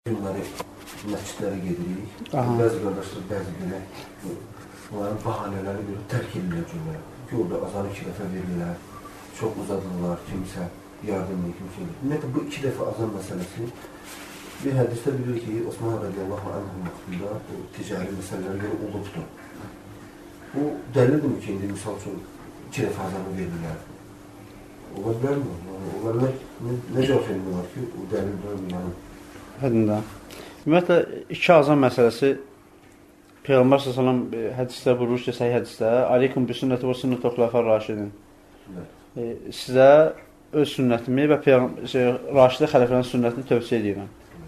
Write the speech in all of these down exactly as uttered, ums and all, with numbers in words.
Günləri məscidlərə gedirik. Bəzi qardaşlar, bəzi günə onların bahanələri bir tərk edilir cümlə. Ki, orada azanı iki dəfə verirlər, çox uzadırlar, kimsə yardım edir, kimsə edir. Ümumiyyətlə, bu iki dəfə azan məsələsi bir hədisdə bilir ki, Osman radiyallahu anhın vaxtında bu ticari məsələlərə görə olubdur. Bu dəlildir ki, indi misal üçün iki dəfə azanı verirlər. Ola bilərmi? Onlarla nə cavab verirlər ki, o dəlildir, yəni. Hədində. Ümumiyyətlə, iki azan məsələsi Peyğəmbər s.ə.v hədisdə buyurur ki, səhih hədisdə Aleykum bi sünnəti və sünnəti xulafər raşidin. E, sizə öz sünnətimi və şey, raşidə xəlifələrin sünnətini tövsiyə edirəm.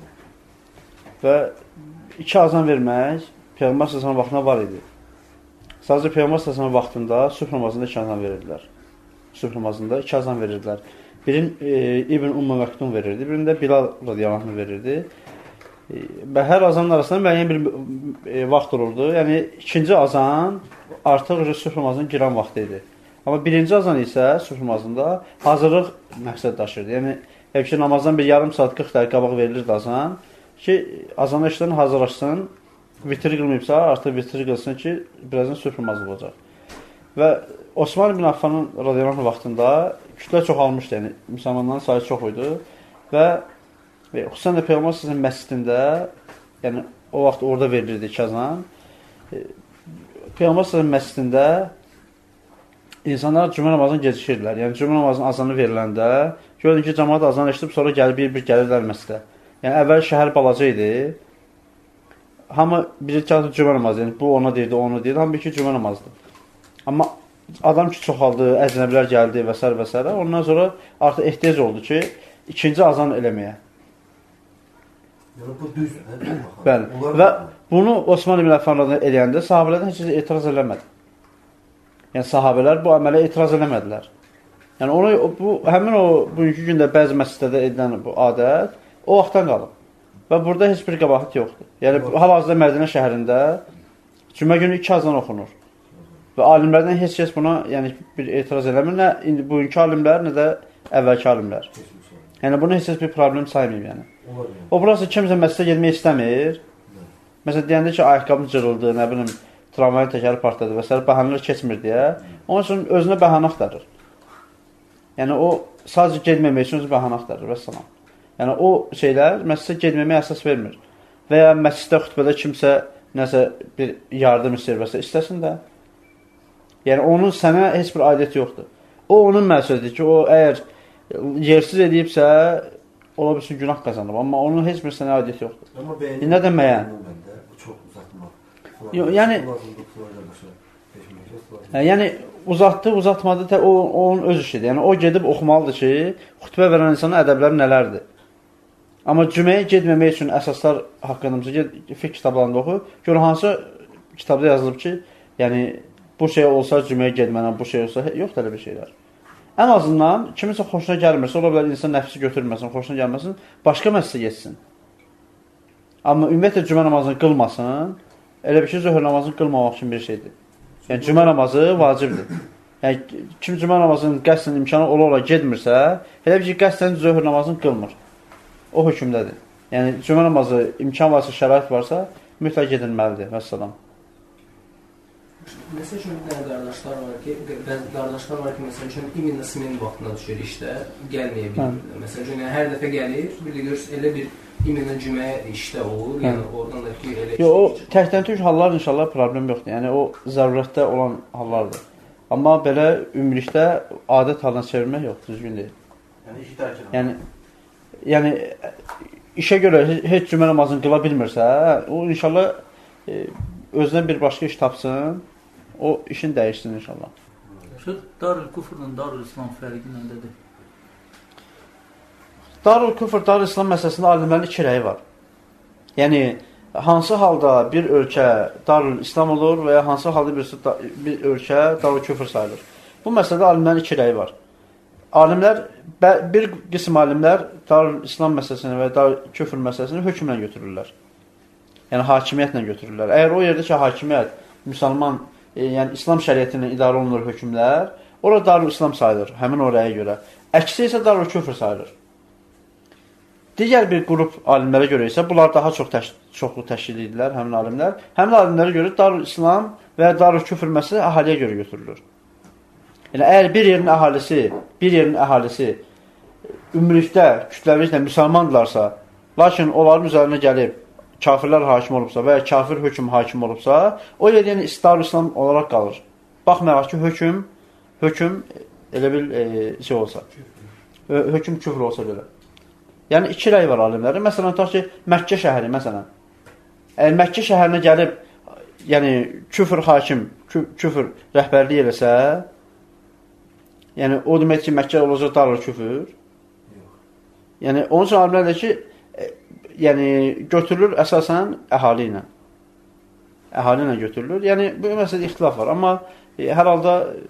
Və iki azan vermək Peyğəmbər s.ə.v vaxtında var idi. Sadəcə Peyğəmbər s.ə.v vaxtında sübh namazında iki azan verirdilər. Sübh namazında iki azan verirdilər. Birin e, İbn Ümmü Məktun verirdi, birində Bilal radiyallahu anh verirdi. E, və hər azanın arasında müəyyən bir e, vaxt olurdu. Yəni, ikinci azan artıq sübh namazının girən vaxtı idi. Amma birinci azan isə sübh namazında hazırlıq məqsəd daşırdı. Yəni, həmişə namazdan bir yarım saat qırx dəqiqə qabaq verilirdi azan ki, azana işdən hazırlaşsın, vitri qılmayıbsa, artıq vitri qılsın ki, birazdan sübh namazı olacaq. Və Osman ibn Affanın radiyallahu anh vaxtında kütlə çox almışdı, yəni müsəlmanların sayı çox idi və e, xüsusən də Peyğəmbər s.ə.v məscidində, yəni o vaxt orada verilirdi iki azan. E, Peyğəmbər s.ə.v məscidində insanlar cümə namazını gecişirdilər. Yəni cümə namazının azanı veriləndə gördün ki, cəmaat azan eşidib, sonra gəlib bir-bir gəlirlər məscidə. Yəni əvvəl şəhər balaca idi. Hamı bilir ki, cümə namazı, yəni bu ona deyirdi, onu deyirdi, hamı bir ki, cümə namazıdır. Amma adam ki, çoxaldı, əcnəbilər gəldi və s. və s. Ondan sonra artıq ehtiyac oldu ki, ikinci azan eləməyə. Yəni, bu düzdür. Bəli. Və bunu Osman ibn Affan eləyəndə sahabələrdən heç etiraz eləmədi. Yəni, sahabələr bu əmələ etiraz eləmədilər. Yəni, onu, bu, həmin o, bugünkü gündə bəzi məscidədə edilən bu adət o vaxtdan qalıb. Və burada heç bir qəbahət yoxdur. Yəni, hal-hazırda Mədinə şəhərində cümə günü iki azan oxunur. Və alimlərdən heç kəs buna yəni, bir etiraz eləmir. Nə indi bugünkü alimlər, nə də əvvəlki alimlər. Yəni, bunu heç kəs bir problem saymayıb. Yəni. O, burası kimsə məscidə getmək istəmir. Məsələn, deyəndə ki, ayaqqabım cırıldı, nə bilim, tramvayın təkəri partladı və s. bəhanələr keçmir deyə. Onun üçün özünə bəhanə axtarır. Yəni, o sadəcə getməmək üçün özü bəhanə axtarır və s. Yəni, o şeylər məscidə getməməyə əsas vermir. Və ya məsciddə xütbədə kimsə nəsə bir yardım istəyir və s. istəsin də. Yəni, onun sənə heç bir aidiyyəti yoxdur. O, onun məsuliyyətidir ki, o, əgər yersiz edibsə, ola bilsin, günah qazanıb. Amma onun heç bir sənə aidiyyəti yoxdur. Amma bəyənin... Nə deməyən? Bu çox uzatmaq. Yəni, yəni, uzatdı, uzatmadı, o, onun öz işidir. Yəni, o gedib oxumalıdır ki, xütbə verən insanın ədəbləri nələrdir. Amma cüməyə gedməmək üçün əsaslar haqqında, fiqh kitablarında oxu, gör hansı kitabda yazılıb ki, yəni, bu şey olsa cüməyə getmənən, bu şey olsa, yoxdur elə bir şeylər. Ən azından, kiminsə xoşuna gəlmirsə, ola bilər insan nəfsi götürməsin, xoşuna gəlməsin, başqa məsələ geçsin. Amma ümumiyyətlə cümə namazını qılmasın, elə bir şey zöhr namazını qılmamaq üçün bir şeydir. Yəni, cümə namazı vacibdir. Yəni, kim cümə namazının qəsdən imkanı ola-ola gedmirsə, elə bir ki, qəsdən zöhr namazını qılmır. O hökmdədir. Yəni, cümə namazı imkan varsa, şərait varsa, mütləq gedilməlidir. Vəssalam. Məsəl üçün, bir dənə qardaşlar var ki, bəzi qardaşlar var ki, məsəl üçün, İmin Nəsimin vaxtına düşür işdə, gəlməyə bilir. Məsəl üçün, yəni, hər dəfə gəlir, bir də görürsün, elə bir İminlə cüməyə işdə olur, yəni oradan da ki, elə... Yox, o təkdən tük hallar inşallah problem yoxdur, yəni o zərurətdə olan hallardır. Amma belə ümumilikdə adət halına çevirmək yox, düzgün deyil. Yəni, işi tərk edin. Yəni, yəni, işə görə heç cümə namazını qıla bilmirsə, o inşallah e, özünə bir başqa iş tapsın, o işin dəyişsin inşallah. Darül Küfrlə Darül İslam fərqi nədir? Darül Küfr, Darül İslam məsələsində alimlərin iki rəyi var. Yəni, hansı halda bir ölkə Darül İslam olur və ya hansı halda bir, bir ölkə Darül Küfr sayılır. Bu məsələdə alimlərin iki rəyi var. Alimlər, bir qism alimlər Darül İslam məsələsini və Darül Küfr məsələsini hökmlə götürürlər. Yəni, hakimiyyətlə götürürlər. Əgər o yerdə ki, hakimiyyət, müsəlman, e, yəni İslam şəriyyətindən idarə olunur hökmlər, orada Darül İslam sayılır, həmin o rəyə görə. Əksi isə Darül Küfr sayılır. digər bir qrup alimlərə görə isə bunlar daha çox təş çoxlu təşkil edirlər, həmin alimlər. Həmin alimlərə görə Darül İslam və Darül Küfr məsələsi əhaliyə görə götürülür. Yəni əgər bir yerin əhalisi, bir yerin əhalisi ümumilikdə, kütləviliklə müsəlmandırlarsa, lakin onların üzərinə gəlib kafirlər hakim olubsa və ya kafir hökm hakim olubsa, o yer yəni Darül İslam olaraq qalır. Baxmayaraq ki, hökm hökm elə bil e, şey olsa, hökm küfr olsa belə. Yəni iki rəy var alimlərin. Məsələn, tutaq ki, Məkkə şəhəri məsələn. Əgər Məkkə şəhərinə gəlib, yəni küfr hakim, kü küfr rəhbərlik eləsə, yəni o demək ki, Məkkə olacaq Darül Küfr. Yəni onun üçün alimlər deyir ki, e, yəni götürülür əsasən əhali ilə. Əhali ilə götürülür. Yəni bu məsələdə ixtilaf var, amma e, hər halda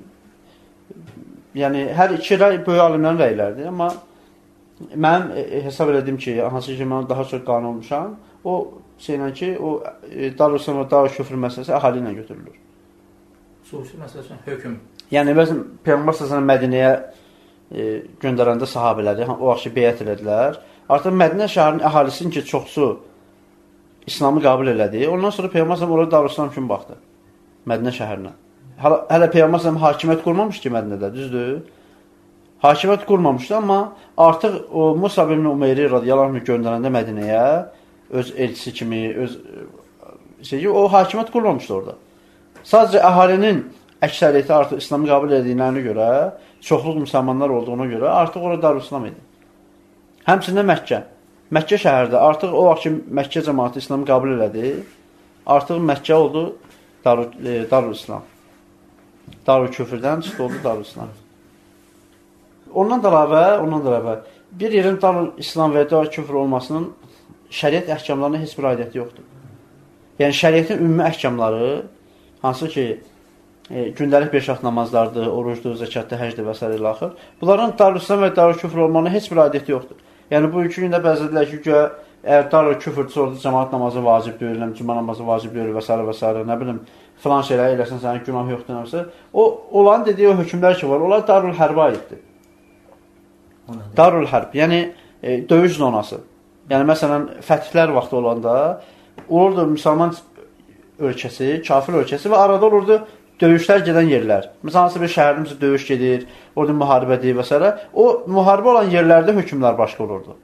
yəni hər iki rəy böyük alimlərin rəyləridir, amma mənim e, hesab elədim ki, hansı ki mən daha çox qane olmuşam, o şeylə ki, o e, Darül İslam və Darül Küfr məsələsi əhali ilə götürülür. Xüsusi məsələn hökm. Yəni məsələn Peyğəmbər sallallahu Mədinəyə e, göndərəndə sahabeləri o vaxt beyət elədilər. Artıq Mədinə şəhərinin əhalisinin ki, çoxsu İslamı qəbul elədi. Ondan sonra Peyğəmbər sallallahu orada Darül İslam kimi baxdı. Mədinə şəhərinə. Hələ, hələ Peyğəmbər sallallahu hakimiyyət qurmamış ki, Mədinədə, düzdür? Hakimiyyət qurmamışdı, amma artıq o Musab ibn Umeyri radiyallahu anh göndərəndə Mədinəyə öz elçisi kimi, öz şey, o hakimiyyət qurmamışdı orada. Sadəcə əhalinin əksəriyyəti artıq İslamı qəbul edildiyinə görə, çoxluq müsəlmanlar olduğuna görə artıq orada Darül İslam idi. Həmçində Məkkə. Məkkə şəhərdə artıq o vaxt ki, Məkkə cəmaatı İslamı qəbul elədi, artıq Məkkə oldu Darül, e, Darül İslam. Darül Küfrdən çıxdı oldu Darül İslam. Ondan da əlavə, ondan da əlavə, bir yerin Darül İslam və Darül Küfr olmasının şəriət əhkamlarına heç bir aidiyyəti yoxdur. Yəni şəriətin ümumi əhkamları, hansı ki, e, gündəlik beş vaxt namazlardır, orucdur, zəkatdır, həcdir və s. ilə axır. Bunların Darül İslam və Darül Küfr olmanına heç bir aidiyyəti yoxdur. Yəni bu iki gündə bəzi dedilər ki, güya əgər Darül Küfrdürsə orada cəmaat namazı vacib deyil, cümə namazı vacib deyil və s. və s. Nə bilim, filan şeyləri eləsən, sənin günah yoxdur, nəsə. O, onların dediyi o hökmlər ki var, onlar Darül Hərbə aiddir. Darül Hərb, yəni e, döyüş zonası. Yəni məsələn, fətihlər vaxtı olanda olurdu müsəlman ölkəsi, kafir ölkəsi və arada olurdu döyüşlər gedən yerlər. Məsələn, hansı bir şəhərimizdə döyüş gedir, orada müharibədir və s. O müharibə olan yerlərdə hökmlər başqa olurdu.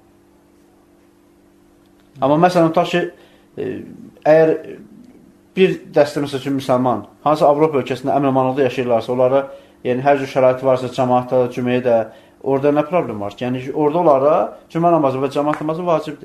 Amma məsələn, tutaq ki, e, əgər bir dəstə məsəl üçün müsəlman, hansı Avropa ölkəsində əmin-amanlıqda yaşayırlarsa, onlara yəni hər cür şəraiti varsa, cəmaatda, cüməyə də, orada nə problem var ki? Yəni orada onlara cümə namazı və cəmaat namazı vacibdir.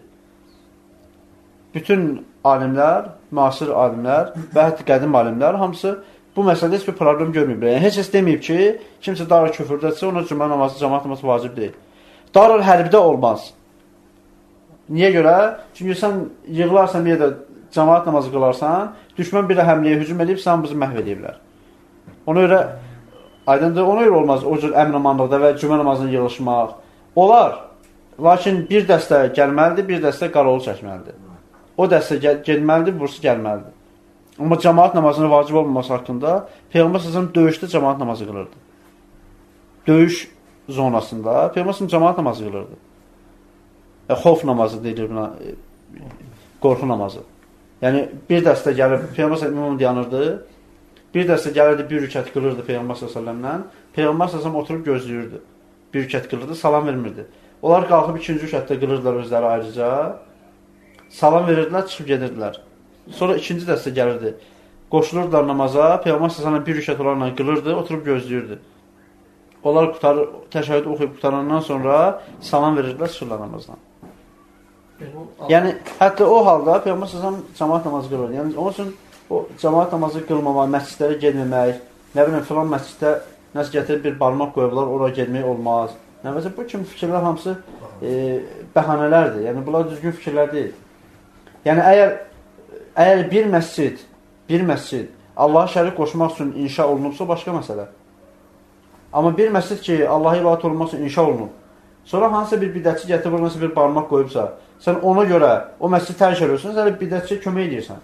Bütün alimlər, müasir alimlər və hətta qədim alimlər hamısı bu məsələdə heç bir problem görməyiblər. Yəni heç kəs deməyib ki, kimsə Darül Küfrdədirsə, ona cümə namazı, cəmaat namazı vacib deyil. Darül Hərbdə olmaz. Niyə görə? Çünki sən yığılarsan bir yerdə cəmaat namazı qılarsan, düşmən bir həmləyə hücum edib, sən bizi məhv ediblər. Ona görə aydındır, ona görə olmaz o cür əmin-amanlıqda və cümə namazını yığılışmaq. Olar, lakin bir dəstə gəlməlidir, bir dəstə qarolu çəkməlidir. O dəstə gəlməlidir, burası gəlməlidir. Amma cəmaat namazının vacib olmaması haqqında Peyğəmbər sallallahu döyüşdə cəmaat namazı qılırdı. Döyüş zonasında Peyğəmbər sallallahu cəmaat namazı qılırdı. E, xof namazı deyilir buna, e, qorxu namazı. Yəni bir dəstə gəlib Peyğəmbər sallallahu dayanırdı. Bir dəstə gəlirdi, bir rükət qılırdı Peyğəmbər sallallahu Peyğəmbər sallallahu oturub gözləyirdi. Bir rükət qılırdı, salam vermirdi. Onlar qalxıb ikinci rükətdə qılırdılar özləri ayrıca. Salam verirdilər, çıxıb gedirdilər. Sonra ikinci dəstə gəlirdi. Qoşulurdular namaza, Peyğəmbər sallallahu bir rükət onlarla qılırdı, oturub gözləyirdi. Onlar qutarır, təşəhhüd oxuyub qutarandan sonra salam verirdilər, çıxırlar namazdan. Yəni hətta o halda Peyğəmbər sallallahu cəmaat namazı qılırdı. Yəni onun üçün o cəmaat namazı qılmamaq, məscidlərə getməmək, nə bilim filan məsciddə nəsə gətirib bir barmaq qoyublar, oraya getmək olmaz. Nə məsələn bu kimi fikirlər hamısı e, bəhanələrdir. Yəni bunlar düzgün fikirlər deyil. Yəni əgər əgər bir məscid, bir məscid Allaha şərik qoşmaq üçün inşa olunubsa başqa məsələ. Amma bir məscid ki, Allaha ibadət olunmaq üçün inşa olunub, sonra hansısa bir bidətçi gətirib nasıl bir barmaq qoyubsa, sən ona görə o məscidi tərk edirsən, sən bidətçiyə kömək edirsən.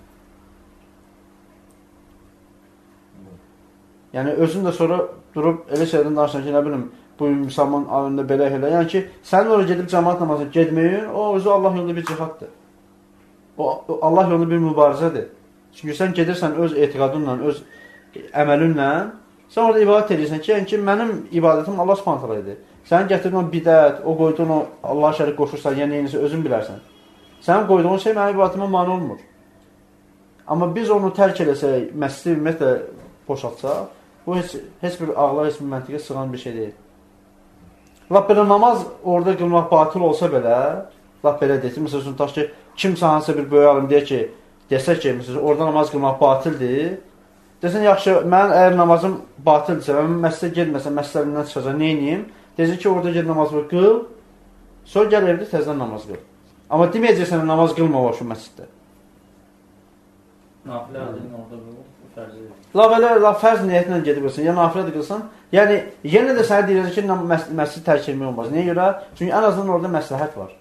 Yəni özün də sonra durub elə şeydən danışsan ki, nə bilim, bu müsəlman aləmində belə elə. Yəni ki, sənin oraya gedib cəmaat namazına getməyin, o özü Allah yolunda bir cihaddır. O Allah yolunda bir mübarizədir. Çünki sən gedirsən öz etiqadınla, öz əməlinlə, sən orada ibadət edirsən ki, yəni ki, mənim ibadətim Allah Subhanahu taala idi. Sənin gətirdiyin o bidət, o qoyduğun o Allaha şərik qoşursan, yəni neyinsə özün bilərsən. Sənin qoyduğun şey mənim ibadətimə mane olmur. Amma biz onu tərk eləsək, məscidi ümumiyyətlə boşaltsaq, bu heç, heç bir ağla, heç bir məntiqə sığan bir şey deyil. Lap belə namaz orada qılmaq batıl olsa belə, lap belə deyək ki, məsələn, tutaq ki, kimsə hansısa bir böyük alim deyək ki, desək ki, məsələn, orada namaz qılmaq batildir, desən, yaxşı, mənim əgər namazım batildirsə, mən məscidə gedməsəm, məscidlərindən çıxacaq, neyniyim? Deyəcək ki, orada ged namazı qıl, sonra gəl evdə təzdən namaz qıl. Amma deməyəcəksən, namaz qılma o şu məsciddə. Nafilə adın orada qılır, fərzi. La belə, la fərz niyyətlə gedib qılsan, ya nafilə də qılsan, yəni, yenə də sənə deyəcək ki, məscid tərk etmək olmaz. Niyə görə? Çünki ən azından orada məsləhət var.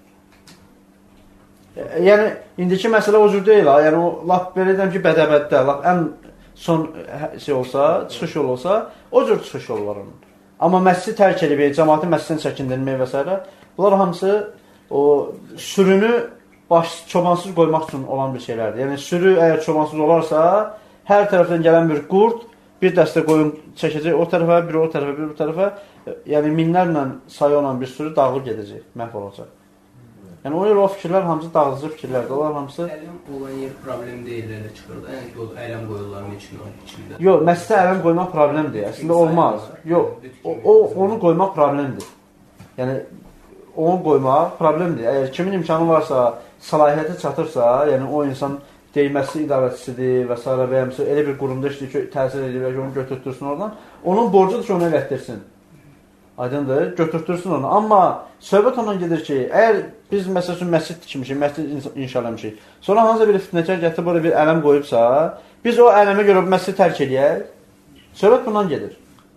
Yəni, indiki məsələ o cür deyil ha, yəni, o, laf belə deyəm ki, bədəbəddə, laf ən son şey olsa, çıxış yolu olsa, o cür çıxış yolu var onun. Amma məscid tərk edib, cəmaatın məsciddən çəkindirmək və s. Bunlar hamısı o sürünü baş, çobansız qoymaq üçün olan bir şeylərdir. Yəni, sürü əgər çobansız olarsa, hər tərəfdən gələn bir qurd, bir dəstə qoyun çəkəcək o tərəfə, biri o tərəfə, biri o tərəfə, yəni minlərlə sayı olan bir sürü dağılıb gedəcək, məhv olacaq. Yəni, o, o fikirlər hamısı dağılıcı fikirlərdir. Onlar hamısı... Ələm olan yer problem deyil, elə çıxırdı. Yəni, o ələm qoyurların içində. Yox, məscidə ələm qoymaq problemdir. Əslində olmaz. Yox, o, o, onu qoymaq problemdir. Yəni, onu qoymaq problemdir. Əgər kimin imkanı varsa, səlahiyyəti çatırsa, yəni o insan deyilməsi idarəçisidir və s. və həmsə elə bir qurumda işləyir ki, təsir edir və ki, onu götürtürsün oradan, onun borcudur ki, onu elətdirsin. Aydındır, götürtürsün onu. Amma söhbət ondan gedir ki, əgər biz məsəl üçün məscid tikmişik, məscid inşa eləmişik, sonra hansısa bir fitnəkar gətirib orada bir ələm qoyubsa, biz o ələmə görə məscidi tərk edək, söhbət bundan gedir.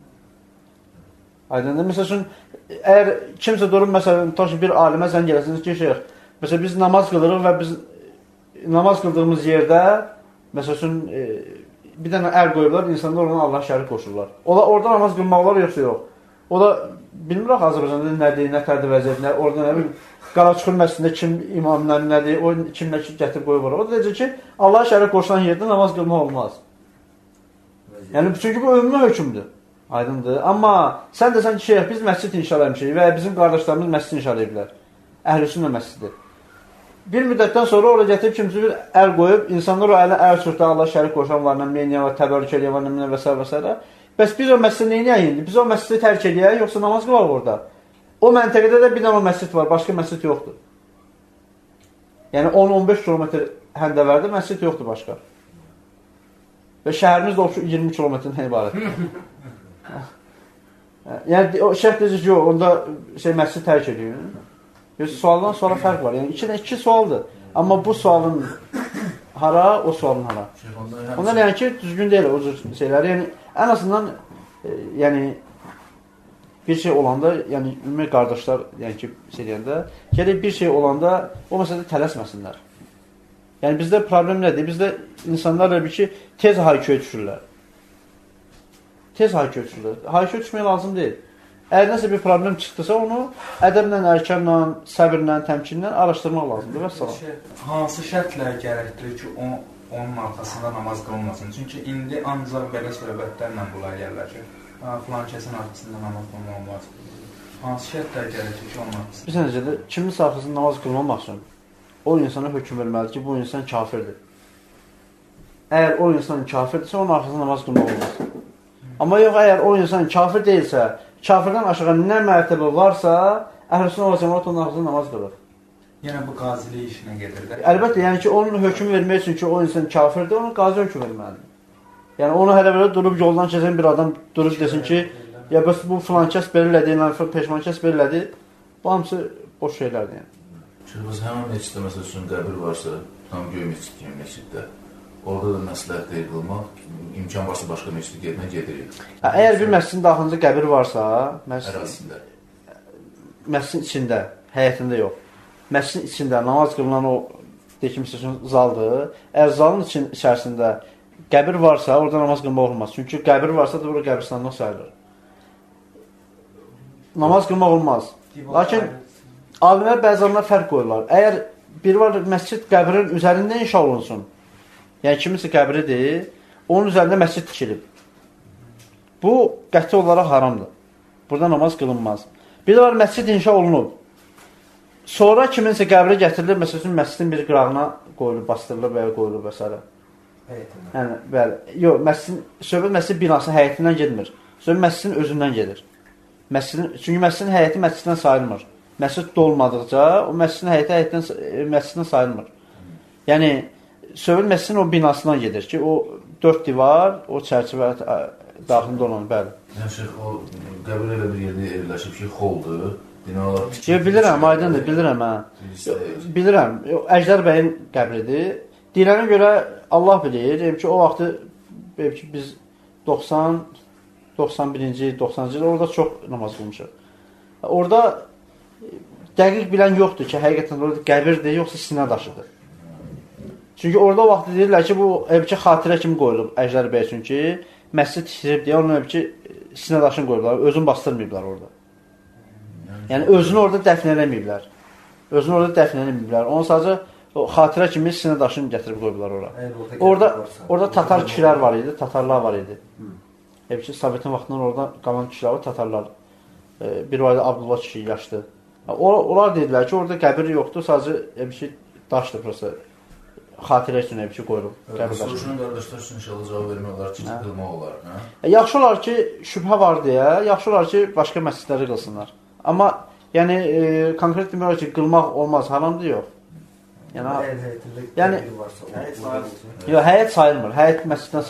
Aydındır, məsəl üçün, əgər kimsə durub, məsələn, tutaq ki, bir alimə zəng gələsiniz ki, şeyx, məsələn, biz namaz qılırıq və biz namaz qıldığımız yerdə, məsəl üçün, e, bir dənə əl qoyublar, insanlar oradan Allah şərik qoşurlar. Ola, orada namaz qılmaqlar yoxsa yox. O da, bilmirək Azərbaycanda nədir, nə tərdi vəziyyət, nə, orada nə bilim, Qaraçuxur məscidində kim imamlar nədir, o kimlə ki, gətirib qoyub var. O da deyəcək ki, Allah şərik qoşulan yerdə namaz qılmaq olmaz. Yəni, çünki bu ümumi hökümdür. Aydındır. Amma sən desən ki, şeyh, biz məscid inşa eləmişik və bizim qardaşlarımız məscid inşa ediblər. Əhl-i-Sünnə məscididir. Bir müddətdən sonra oraya gətirib kimsə bir əl qoyub, insanlar o ələ əl sürtə, Allah şərik qoşan var, nəyən var, təbərrük eləyən var, nəyən və s. və s. Bəs biz o məscidi neynəyək indi? Biz o məscidi tərk edəyək, yoxsa namaz qılaq orada? O məntəqədə də bir dənə o məscid var, başqa məscid yoxdur. Yəni on on beş kilometr həndəvərdə məscid yoxdur başqa. Və şəhərimiz də iyirmi kilometrdən ibarət. Yəni o şərt deyəcək ki, onda şey məscid tərk ediyor. Sualdan suala fərq var. Yəni iki, iki sualdır. Amma bu sualın hara, o sualın hara. Onlar yəni ki, düzgün deyil o cür şeylər. Yəni ən azından e, yəni bir şey olanda, yəni ümumi qardaşlar, yəni ki, şey deyəndə, gələk bir şey olanda o məsələdə tələsməsinlər. Yəni bizdə problem nədir? Bizdə insanlar da bir ki, tez hayküyə düşürlər. Tez hayküyə düşürlər. Hayküyə düşmək lazım deyil. Əgər nəsə bir problem çıxdısa, onu ədəblə, ərkənlə, səbirlə, təmkinlə araşdırmaq lazımdır. Və salam. Hansı şərtlər gərəkdir ki, o, onun arxasında namaz qılınmasın? Çünki indi ancaq belə söhbətlərlə bunlar gəlirlər ki, filan kəsin arxasında namaz qılmaq olmaz. Hansı şərtlər gərəkdir ki, onun arxasında? Bir sənəcədə, kimin arxasında namaz qılmamaq üçün o insana hökm verməlidir ki, bu insan kafirdir. Əgər o insan kafirdirsə, onun arxasında namaz qılmaq olmaz. Amma yox, əgər o insan kafir deyilsə, kafirdən aşağı nə mərtəbə varsa, əhl-i-sünnə və cəmaət onun arxasında namaz qılır. Yəni bu qazilik işinə gedir də. Əlbəttə, yəni ki, onun hökm vermək üçün ki, o insan kafirdir, onun qazi hökm verməlidir. Yəni onu hələ belə durub yoldan keçən bir adam durub desin ki, ya bəs bu filan kəs belirlədi, yəni peşman kəs belirlədi, bu hamısı boş şeylərdir. Yəni. Çünki biz həmin meçiddə, məsəl üçün, qəbir varsa, tam göy meçid kimi meçiddə, orada da məsləhət deyil qılmaq, imkan varsa başqa meçidə gedmək gedirik. Hə, əgər bir məscidin daxilində qəbir varsa, ərazisində, məscidin içində, həyətində yox, məscidin içində namaz qılınan o deyək üçün zaldır, əgər zalın için, içərisində qəbir varsa, orada namaz qılmaq olmaz. Çünki qəbir varsa da bura qəbristanlıq sayılır. namaz qılmaq olmaz. Lakin alimlər bəzi zamanlar fərq qoyurlar. Əgər biri var, məscid qəbrin üzərində inşa olunsun. Yəni, kimisə qəbridir, onun üzərində məscid tikilib. Bu, qəti olaraq haramdır. Burada namaz qılınmaz. Bir də var, məscid inşa olunub. Sonra kiminsə qəbri gətirilib, məsələn, məscidin bir qırağına qoyulub, bastırılıb və ya qoyulub və s. Yəni, bəli. Yox, məscidin, söhbət məscid binası həyətindən gedmir. Söhbət məscidin özündən gedir. Məscidin, çünki məscidin həyəti məsciddən sayılmır. Məscid dolmadıqca, o məscidin həyəti həyətdən, məsciddən sayılmır. Yəni, söhbət məscidin o binasından gedir ki, o dörd divar, o çərçivə daxilində olan, bəli. Yəni, şeyx, o qəbir elə bir yerdə yerləşib ki, xoldur, binalar... Yox, bilirəm, aydındır, bilirəm, hə. Bilirəm, Əjdər bəyin qəbridir. Deyilənə görə Allah bilir, deyim ki, o vaxtı, deyim ki, biz doxsan, doxsan birinci, doxsanıncı il orada çox namaz qılmışıq. Orada dəqiq bilən yoxdur ki, həqiqətən orada qəbirdir, yoxsa sinə daşıdır. Çünki orada vaxtı deyirlər ki, bu deyim ki, xatirə kimi qoyulub Əjdər bəy üçün ki, məscid tikilib deyə, onun deyim ki, sinə daşını qoyublar, özünü bastırmayıblar orada. Yəni, özünü orada dəfn eləməyiblər. Özünü orada dəfn eləməyiblər. Onun sadəcə o xatirə kimi sinə daşını gətirib qoyublar ora. Orada, orada tatar kişilər var idi, tatarlar var idi. Deyim ki, Sovetin vaxtından orada qalan kişilər var, tatarlar. Bir var idi, Abdullah kişi yaşdı. Onlar dedilər ki, orada qəbir yoxdur, sadəcə deyim ki, daşdır prosta. Xatirə üçün deyim ki, qoyulub. Soruşunun qardaşlar üçün inşallah cavab vermək olar ki, qılmaq olar. Yaxşı olar ki, şübhə var deyə, yaxşı olar ki, başqa məscidləri qılsınlar. Amma, yəni, e, konkret demək olar ki, qılmaq olmaz, haramdır, yox. Yəni, yəni, yox, həyət sayılmır, həyət məsciddən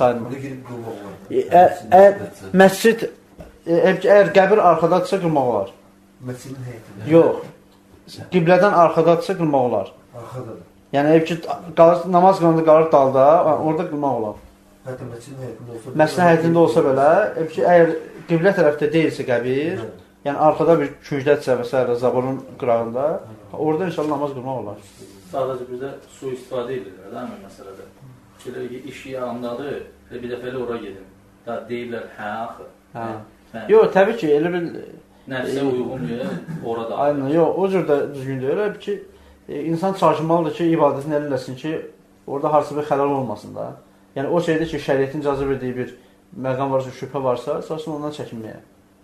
sayılmır. Məscid, əgər qəbir arxadadırsa, qılmaq olar. Məscidin həyətində? Yox, qiblədən arxadadırsa, qılmaq olar. Arxadadır. Yəni, namaz qılanda qalır dalda, orada qılmaq olar. Hətta məscidin həyətində olsa... Məscidin həyətində olsa belə, əgər qiblə tərəfdə deyilsə qəbir, yəni arxada bir küncdətsə və s. zaborun qırağında, orada inşallah namaz qılmaq olar. Sadəcə bizdə su istifadə edirlər, də həmin məsələdə. Fikirlər ki, iş yandadır, bir dəfəli ora gedin. Da deyirlər, hə, axı. Hə. Yox, təbii ki, elə bir... Nəfsə uyğun deyə orada. Aynen, yox, o cür də düzgün deyir. Elə ki, insan çalışmalıdır ki, ibadətini eləsin ki, orada harsı bir xəlal olmasın da. Yəni, o şeydə ki, şəriyyətin icazə verdiyi bir məqam varsa, şübhə varsa, əsasında ondan çəkinməyə.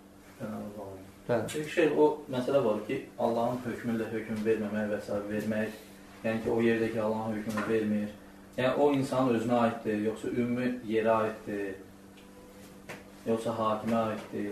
Bir şey, o məsələ var ki, Allahın hökmü ilə hökm verməmək və s. vermək, yəni ki, o yerdəki Allahın hökmünü vermir. Yəni, o insanın özünə aiddir, yoxsa ümumi yerə aiddir, yoxsa hakimə aiddir.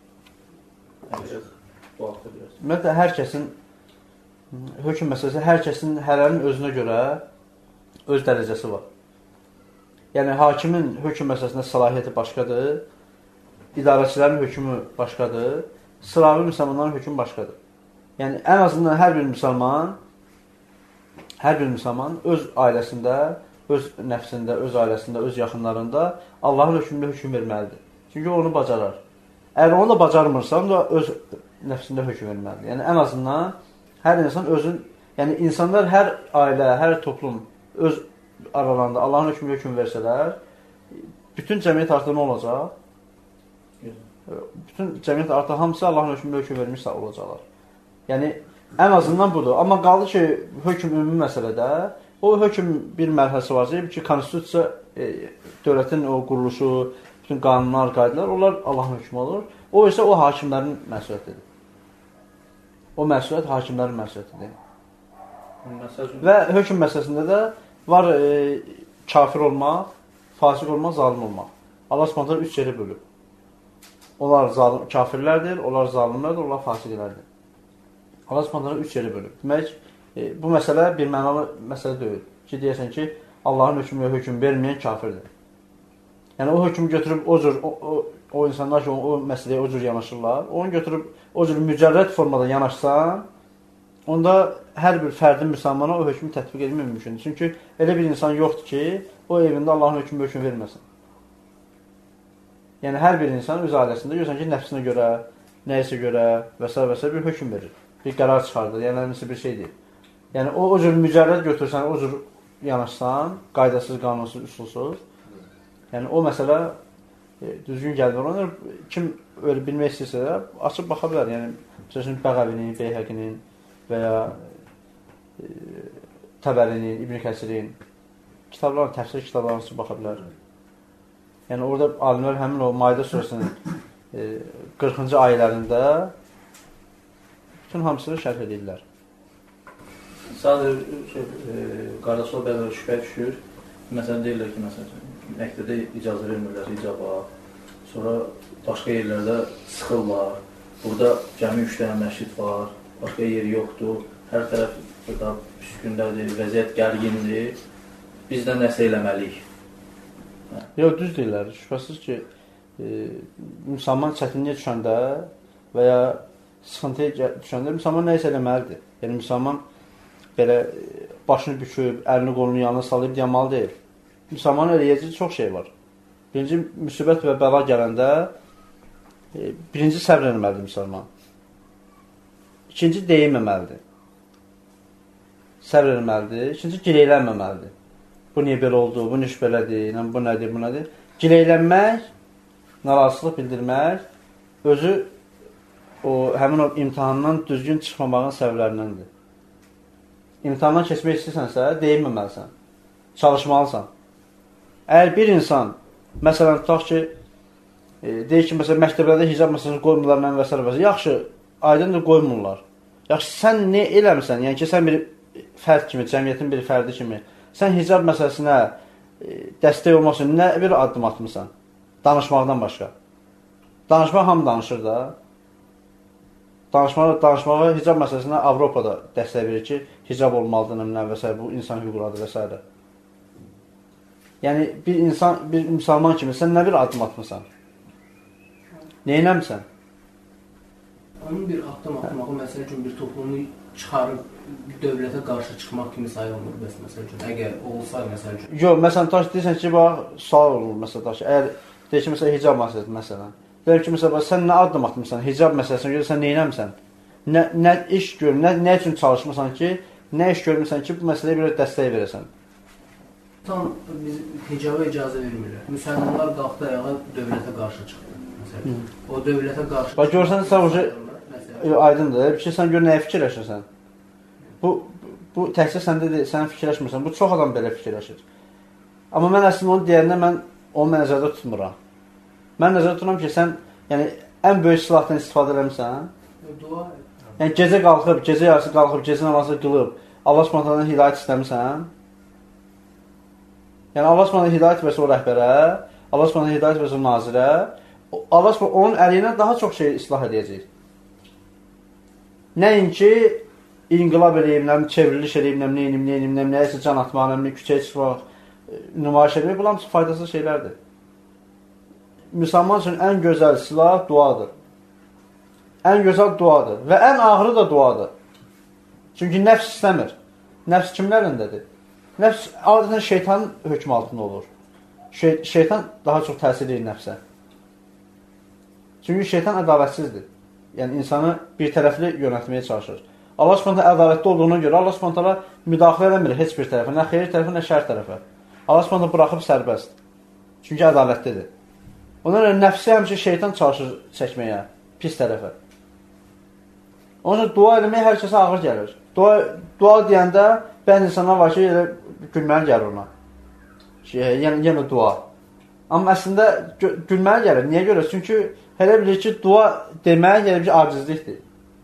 Ümumiyyətlə, hər kəsin, hökm məsələsi, hər kəsin hərənin özünə görə öz dərəcəsi var. Yəni, hakimin hökm məsələsində səlahiyyəti başqadır, idarəçilərin hökmü başqadır, sıravi müsəlmanların hökmü başqadır. Yəni, ən azından hər bir müsəlman, hər bir müsəlman öz ailəsində, öz nəfsində, öz ailəsində, öz yaxınlarında Allahın hökmündə hökm verməlidir. Çünki onu bacarar. Əgər onu da bacarmırsan, da öz nəfsində hökm verməlidir. Yəni, ən azından hər insan özün, yəni insanlar hər ailə, hər toplum öz aralarında Allahın hökmü hökm versələr, bütün cəmiyyət artıq nə olacaq? Bütün cəmiyyət artıq hamısı Allahın hökmü hökm vermişsə olacaqlar. Yəni, ən azından budur. Amma qaldı ki, hökm ümumi məsələdə, o hökm bir mərhələsi var ki, konstitusiya, e, dövlətin o quruluşu, bütün qanunlar, qaydalar, onlar Allahın hökmü olur. O isə o hakimlərin məsuliyyətidir. O məsuliyyət hakimlərin məsuliyyətidir. Və hökm məsələsində də var e, kafir olmaq, fasik olmaq, zalim olmaq. Allah Subhanahu üç yerə bölüb. Onlar zalim, kafirlərdir, onlar zalimlərdir, onlar fasiqlərdir. Allah Subhanahu üç yerə bölüb. Demək, e, bu məsələ bir mənalı məsələ deyil. Ki, deyəsən ki, Allahın hökmünə hökm verməyən kafirdir. Yəni, o hökmü götürüb o cür, o, o, o insanlar ki, o, o məsələyə o cür yanaşırlar, onu götürüb o cür mücərrəd formada yanaşsan, onda hər bir fərdin müsəlmana o hökmü tətbiq etmək mümkündür. Çünki elə bir insan yoxdur ki, o evində Allahın hökmü hökm verməsin. Yəni, hər bir insan öz ailəsində görürsən ki, nəfsinə görə, nəyisə görə və s. və s. bir hökm verir, bir qərar çıxardır, yəni nəsə bir şey deyil. Yəni, o, o cür mücərrəd götürsən, o cür yanaşsan, qaydasız, qanunsuz, üsulsuz, yəni o məsələ e, düzgün gəlmir. Onu kim öyle bilmək istəyirsə də açıb baxa bilər. Yəni məsələn Bəğavinin, Beyhəqinin və ya e, Təbərinin, İbn Kəsirin kitablarına, təfsir kitablarına açıb baxa bilər. Yəni orada alimlər həmin o Maidə surəsinin e, qırxıncı ayələrində bütün hamısını şərh edirlər. Sadəcə şey, e, qardaşlar bəzən şübhə düşür. Məsələn deyirlər ki, məsələn məktəbdə icazə vermirlər icaba. Sonra başqa yerlərdə sıxırlar. Burada cəmi üç dənə məscid var, başqa yeri yoxdur. Hər tərəf burada püskündədir, vəziyyət gərgindir. Biz də nəsə eləməliyik. Hə. Yox, düz deyirlər. Şübhəsiz ki, e, müsəlman çətinliyə düşəndə və ya sıxıntıya düşəndə müsəlman nəyisə eləməlidir. Yəni müsəlman belə başını büküb, əlini qolunu yanına salayıb deyəməli deyil. Müsəlmanın eləyəcəyi çox şey var. Birinci müsibət və bəla gələndə e, birinci səbr etməlidir müsəlman. İkinci deyinməməlidir. Səbr etməlidir. İkinci gileylənməməlidir. Bu niyə belə oldu, bu niş belədir, bu nədir, bu nədir. Gileylənmək, narazılıq bildirmək özü o, həmin o imtahandan düzgün çıxmamağın səbəblərindəndir. İmtahandan keçmək istəyirsənsə, deyinməməlisən. Çalışmalısan. Əgər bir insan, məsələn, tutaq ki, e, deyir ki, məsələn, məktəblərdə hicab məsələsini qoymurlar, mən və s. və s. Yaxşı, aydındır qoymurlar. Yaxşı, sən nə eləmirsən? Yəni ki, sən bir fərd kimi, cəmiyyətin bir fərdi kimi, sən hicab məsələsinə e, dəstək olmaq üçün nə bir addım atmısan? Danışmaqdan başqa. Danışmaq hamı danışır da. Danışmağı, danışmağı hicab məsələsinə Avropada dəstək verir ki, hicab olmalıdır, nəmlə və s. Bu insan hüquqlardır və s. Yəni, bir insan, bir müsəlman kimi sən nə bir addım atmısan? Neynəmsən? Onun bir addım atmağı, məsəl üçün, bir toplumu çıxarıb dövlətə qarşı çıxmaq kimi sayılmır, bəs, məsəl üçün, əgər olsa, məsəl üçün. Yox, məsələn, taş deyirsən ki, bax, sual olur, məsələn, taş. Əgər deyir ki, məsələn, hicab məsələsi, məsələn. Deyir ki, məsələn, sən nə addım atmısan? Hicab məsələsini görə sən neynəmsən? Nə, nə iş gör, nə, nə üçün çalışmısan ki, nə iş görmüsən ki, bu məsələyə bir dəstək verəsən? Tam biz hicaba icazə vermirlər. Müsəlmanlar qalxdı ayağa dövlətə qarşı çıxdı. Məsələn, o dövlətə qarşı. Bax görsən sən o şey aydındır. Bir şey sən gör nəyə fikirləşirsən? Bu bu təkcə səndə deyil, sən fikirləşmirsən. Bu çox adam belə fikirləşir. Amma mən əslində onu deyəndə mən onu nəzərdə tutmuram. Mən nəzərdə tuturam ki, sən yəni ən böyük silahdan istifadə etmisən. Dua. Yəni gecə qalxıb, gecə yarısı qalxıb, gecə namazı qılıb, Allah Subhanahu hidayət istəmirsən. Yəni Allah Subhanahu hidayət versə o rəhbərə, Allah Subhanahu hidayət versə o nazirə, Allah Subhanahu onun əliylə daha çox şey islah edəcək. Nəinki inqilab eləyim, nəm, çevriliş eləyim, nəm, neynim, neynim, nəm, nəyəsə can atmaq, nəm, küçəyə çıxmaq, nümayiş edmək, bunlar faydasız şeylərdir. Müsəlman üçün ən gözəl silah duadır. Ən gözəl duadır və ən ağırı da duadır. Çünki nəfs istəmir. Nəfs kimlərindədir? Nəfs adətən şeytanın hökmü altında olur. Şey, şeytan daha çox təsir edir nəfsə. Çünki şeytan ədalətsizdir. Yəni insanı bir tərəfli yönətməyə çalışır. Allah Subhanahu ədalətli olduğuna görə Allah Subhanahu müdaxilə eləmir heç bir tərəfə, nə xeyir tərəfə, nə şər tərəfə. Allah Subhanahu buraxıb sərbəst. Çünki ədalətlidir. Ona görə nəfsi həmişə şeytan çalışır çəkməyə, pis tərəfə. Onun üçün dua eləmək hər kəsə ağır gəlir. Dua, dua deyəndə bəzi insanlar var ki, elə gülməli gəlir ona. Şey, yəni, yenə dua. Amma əslində gülməli gəlir. Niyə görə? Çünki elə bilir ki, dua deməyə gəlir bir acizlikdir.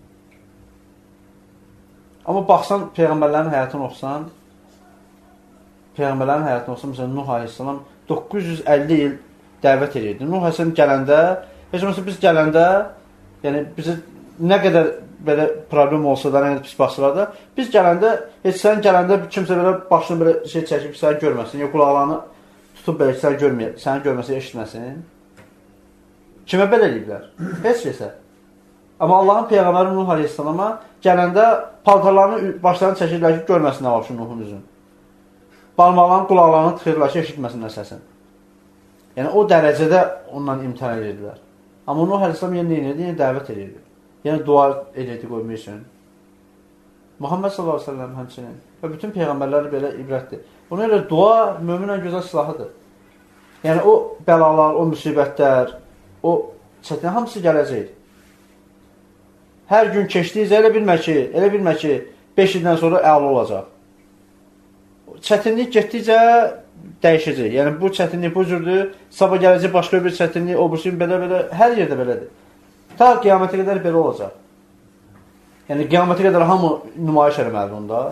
Amma baxsan, Peyğəmbərlərin həyatını oxusan, Peyğəmbərlərin həyatını oxusan, məsələn, Nuh Aleyhisselam doqquz yüz əlli il dəvət edirdi. Nuh Aleyhisselam gələndə, heç məsələn, biz gələndə, yəni bizi nə qədər belə problem olsa da, nə qədər pis baxsılar da, biz gələndə, heç sən gələndə kimsə belə başını belə şey çəkib, səni görməsin, ya qulaqlarını tutub belə ki, səni görməyək, səni görməsin, eşitməsin. Kimə belə eləyiblər? Heç kəsə. Amma Allahın Peyğəmbəri Nuh Aleyhisselama gələndə paltarlarını, başlarını çəkirlər ki, görməsin nə var şu Nuhun üzün. Barmaqlarını, qulaqlarını tıxırlar ki, eşitməsinlər səsin. Yəni, o dərəcədə ondan imtihan edirdilər. Amma Nuh Aleyhisselam yenə neyinirdi? Yenə dəvət edirdi. Yəni, dua edirdi qoymaq üçün. Muhammed sallallahu aleyhi ve sellem həmçinin və bütün Peyğəmbərləri belə ibrətdir. Ona görə dua müminən gözəl silahıdır. Yəni o bəlalar, o müsibətlər, o çətin hamısı gələcək. Hər gün keçdikcə elə bilmə ki, elə bilmə ki, beş ildən sonra əla olacaq. Çətinlik getdikcə dəyişəcək. Yəni bu çətinlik bu cürdür, sabah gələcək başqa bir çətinlik, o birisi belə-belə, hər yerdə belədir. Ta qiyamətə qədər belə olacaq. Yəni qiyamətə qədər hamı nümayiş eləməlidir onda.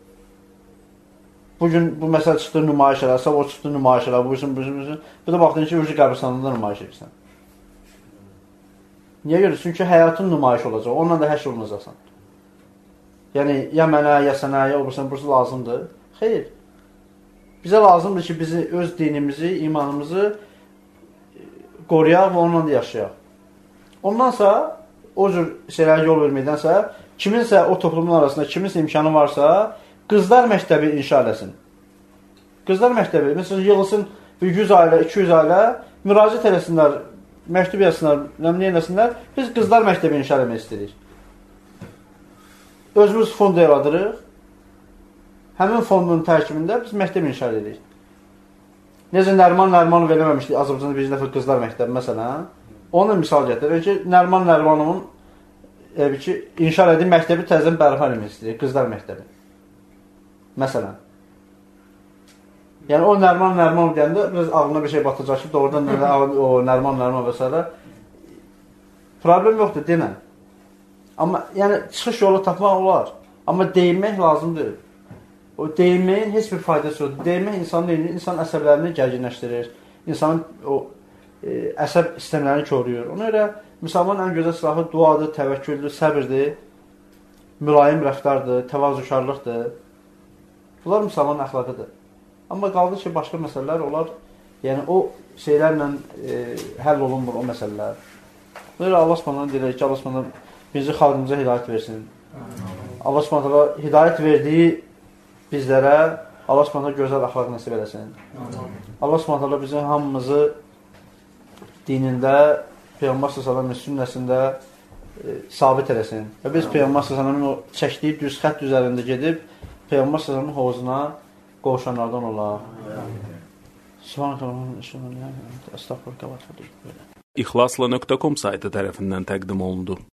Bugün bu məsələ çıxdı nümayiş elə, sabah çıxdı nümayiş elə, bu birisi, bu birisi. Bir də baxdın ki, Ürcü qəbristanlığında nümayiş edirsən. Niyə görə? Çünki həyatın nümayiş olacaq, onunla da həşr olunacaqsan. Yəni, ya mənə, ya sənə, ya o birisi, burası lazımdır. Xeyr. Bizə lazımdır ki, bizi, öz dinimizi, imanımızı qoruyaq və onunla da yaşayaq. Ondansa, o cür şeylərə yol verməkdənsə, kiminsə o toplumun arasında, kiminsə imkanı varsa, qızlar məktəbi inşa eləsin. Qızlar məktəbi, məsələn, yığılsın yüz ailə, iki yüz ailə, müraciət eləsinlər, məktub yazsınlar, nə eləsinlər, biz qızlar məktəbi inşa eləmək istəyirik. Özümüz fond yaradırıq, həmin fondun tərkibində biz məktəb inşa edirik. Necə Nəriman Nərimanov eləməmişdik Azərbaycanda birinci dəfə qızlar məktəbi, məsələn, onun misal gətirir ki, Nəriman Nərimanovun e, ki, inşa elədiyi məktəbi təzən bərpa eləmək istəyirik, qızlar məktəbi. Məsələn. Yəni, o Nəriman Nərimanov deyəndə biraz ağlına bir şey batacaq ki, doğrudan o Nəriman Nərimanov və s. Problem yoxdur, denən. Amma, yəni, çıxış yolu tapmaq olar. Amma deyinmək lazımdır. O deyinməyin heç bir faydası yoxdur. Deyinmək insanın deyinir, insan əsəblərini gərginləşdirir. İnsanın o e, əsəb sistemlərini koruyur. Ona görə müsəlman ən gözəl silahı duadır, təvəkküldür, səbirdir, mülayim rəftardır, təvazökarlıqdır. Bunlar müsəlmanın əxlaqıdır. Amma qaldı ki, başqa məsələlər olar, yəni o şeylərlə e, həll olunmur o məsələlər. Böyle Allah Subhanahu deyirək ki, Allah Subhanahu bizi xalqımıza hidayət versin. Allah Subhanahu hidayət verdiyi bizlərə Allah Subhanahu gözəl əxlaq nəsib eləsin. Allah Subhanahu bizim hamımızı dinində, Peyğəmbər sallallahu əleyhi və səlləm sünnəsində e, sabit eləsin. Və biz Peyğəmbər sallallahu əleyhi və səlləmin o çəkdiyi düz xətt üzərində gedib Peyğəmbər sallallahu əleyhi və səlləmin hovuzuna qovuşanlardan olaq. Subhanallah, estağfurullah. İxlasla nöqtə com saytı tərəfindən təqdim olundu.